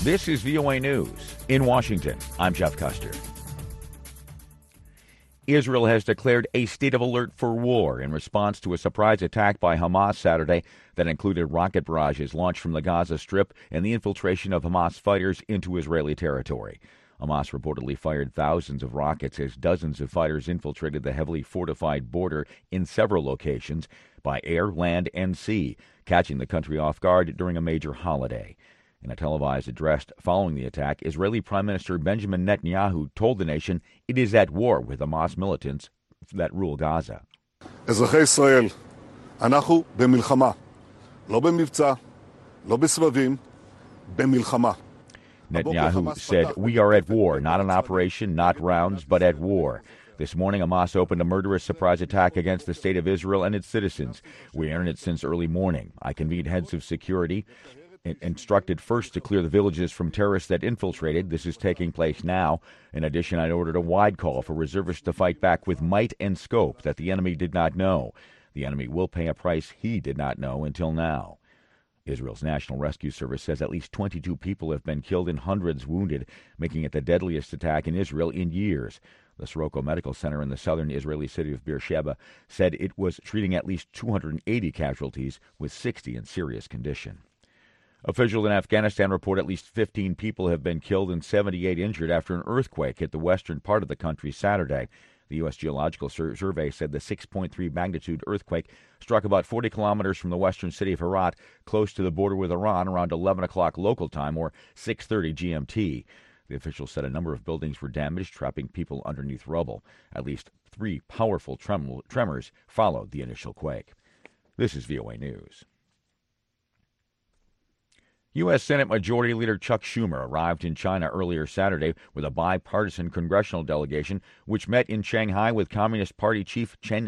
This is VOA News. In Washington, I'm Jeff Custer. Israel has declared a state of alert for war in response to a surprise attack by Hamas Saturday that included rocket barrages launched from the Gaza Strip and the infiltration of Hamas fighters into Israeli territory. Hamas reportedly fired thousands of rockets as dozens of fighters infiltrated the heavily fortified border in several locations by air, land, and sea, catching the country off guard during a major holiday. In a televised address following the attack, Israeli Prime Minister Benjamin Netanyahu told the nation it is at war with Hamas militants that rule Gaza. אזרחי ישראל, אנחנו במלחמה. לא במבצע, לא בסבבים, במלחמה. Netanyahu said, "We are at war, not an operation, not rounds, but at war." This morning, Hamas opened a murderous surprise attack against the state of Israel and its citizens. We earned it since early morning. I convened heads of security, instructed first to clear the villages from terrorists that infiltrated. This is taking place now. In addition, I ordered a wide call for reservists to fight back with might and scope that the enemy did not know. The enemy will pay a price he did not know until now. Israel's National Rescue Service says at least 22 people have been killed and hundreds wounded, making it the deadliest attack in Israel in years. The Soroka Medical Center in the southern Israeli city of Beersheba said it was treating at least 280 casualties, with 60 in serious condition. Officials in Afghanistan report at least 15 people have been killed and 78 injured after an earthquake hit the western part of the country Saturday. The U.S. Geological Survey said the 6.3 magnitude earthquake struck about 40 kilometers from the western city of Herat, close to the border with Iran, around 11 o'clock local time, or 6:30 GMT. The officials said a number of buildings were damaged, trapping people underneath rubble. At least 3 powerful tremors followed the initial quake. This is VOA News. U.S. Senate Majority Leader Chuck Schumer arrived in China earlier Saturday with a bipartisan congressional delegation which met in Shanghai with Communist Party chief Chen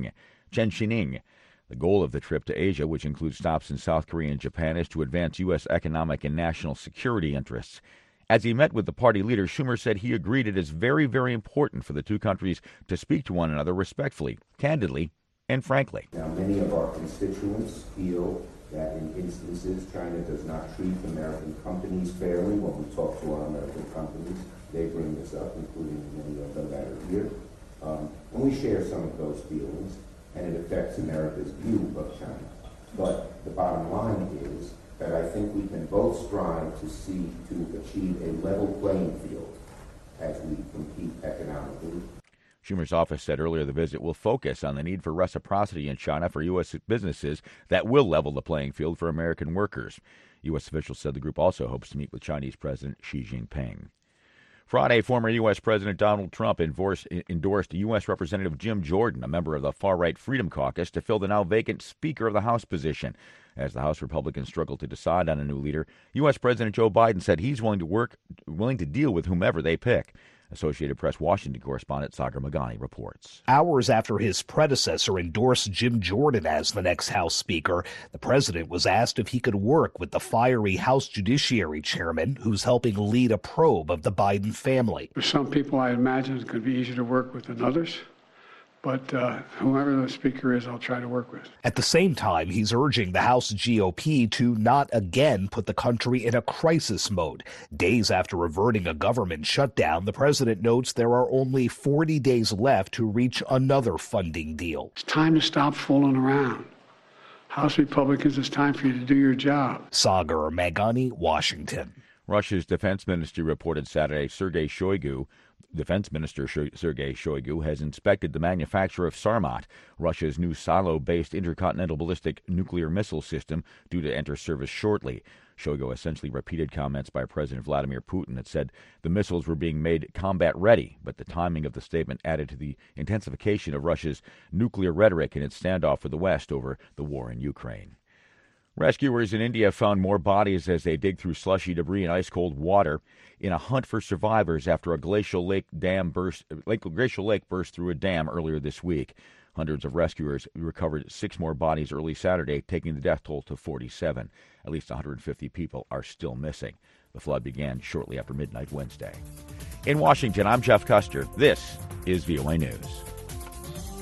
Xining. The goal of the trip to Asia, which includes stops in South Korea and Japan, is to advance U.S. economic and national security interests. As he met with the party leader, Schumer said he agreed it is very, very important for the two countries to speak to one another respectfully, candidly, and frankly. Now, many of our constituents feel that in instances China does not treat American companies fairly. When we talk to our American companies, they bring this up, including many of them that are here. And we share some of those feelings, and it affects America's view of China. But the bottom line is that I think we can both strive to achieve a level playing field as we compete economically. Schumer's office said earlier the visit will focus on the need for reciprocity in China for U.S. businesses that will level the playing field for American workers. U.S. officials said the group also hopes to meet with Chinese President Xi Jinping. Friday, former U.S. President Donald Trump endorsed U.S. Representative Jim Jordan, a member of the far-right Freedom Caucus, to fill the now vacant Speaker of the House position. As the House Republicans struggle to decide on a new leader, U.S. President Joe Biden said he's willing to deal with whomever they pick. Associated Press Washington correspondent Sagar Meghani reports. Hours after his predecessor endorsed Jim Jordan as the next House Speaker, the president was asked if he could work with the fiery House Judiciary Chairman, who's helping lead a probe of the Biden family. For some people, I imagine it could be easier to work with than others. But whoever the speaker is, I'll try to work with. At the same time, he's urging the House GOP to not again put the country in a crisis mode. Days after reverting a government shutdown, the president notes there are only 40 days left to reach another funding deal. It's time to stop fooling around. House Republicans, it's time for you to do your job. Sagar Meghani, Washington. Russia's defense ministry reported Saturday Defense Minister Sergei Shoigu has inspected the manufacture of Sarmat, Russia's new silo-based intercontinental ballistic nuclear missile system, due to enter service shortly. Shoigu essentially repeated comments by President Vladimir Putin that said the missiles were being made combat-ready, but the timing of the statement added to the intensification of Russia's nuclear rhetoric in its standoff with the West over the war in Ukraine. Rescuers in India found more bodies as they dig through slushy debris and ice-cold water in a hunt for survivors after a glacial lake burst through a dam earlier this week. Hundreds of rescuers recovered 6 more bodies early Saturday, taking the death toll to 47. At least 150 people are still missing. The flood began shortly after midnight Wednesday. In Washington, I'm Jeff Custer. This is VOA News.